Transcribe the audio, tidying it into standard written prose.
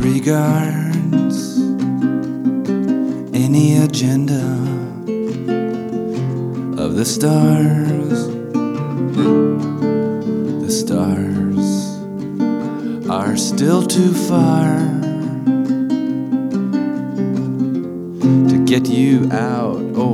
disregards any agenda of the stars. The stars are still too far to get you out.